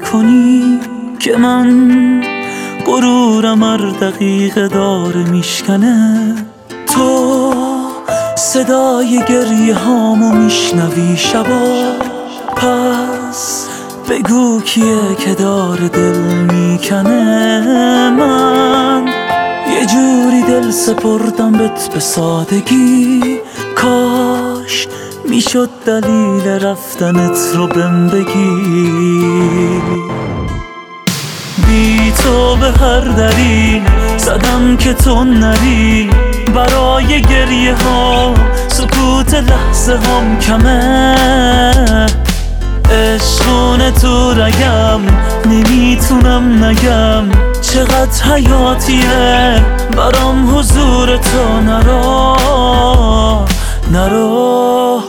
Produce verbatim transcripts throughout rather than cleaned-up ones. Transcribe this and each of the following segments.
کنی که من غرورم هر دقیقه داره میشکنه. تو صدای گریه هامو میشنوی شبا، پس بگو کیه که داره دل میکنه. من یه جوری دل سپردم بهت به سادگی، کاش میشد دلیل رفتنت رو بهم بگی. بی تو به هر دری زدم که تو نری، برای گریه ها سکوت لحظه هم کمه. عشقونه تو رگم نمیتونم نگم، چقدر حیاتیه برام حضور تو. نرا نرا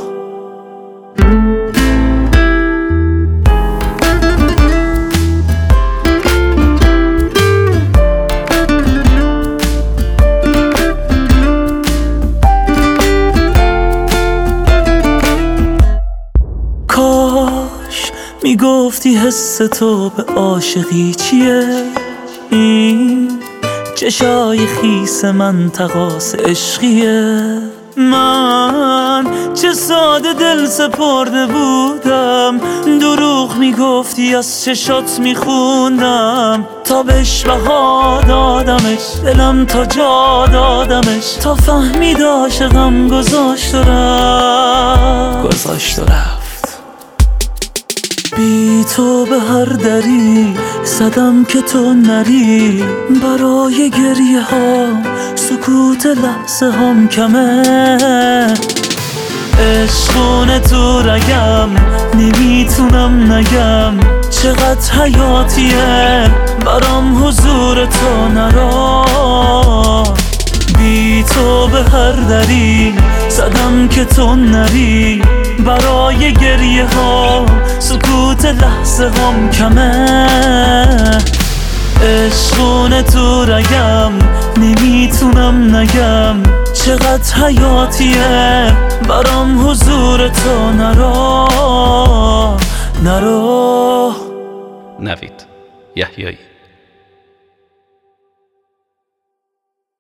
کاش میگفتی حس تو به عاشقی چیه، این چشای خیس من تقاس عشقیه. من چه ساده دل سپرده بودم، دروغ میگفتی از چشات میخوندم. تا بهش بها دادمش دلم تا جا دادمش، تا فهمید عاشقم گذاشت و رفت گذاشت و رفت. بی تو به هر دری زدم که تو نری، برای گریه ها سکوت لحظه هم کمه. عشقونه تو رگم نمیتونم نگم، چقدر حیاتیه برام حضور تو. نرا بی تو به هر دری زدم که تو نری، برای گریه ها سکوت لحظه هم کمه. عشقونه تو رگم نمیتونم نگم، چقدر حیاتیه برام حضور تو. نرا نرا نوید یحیایی.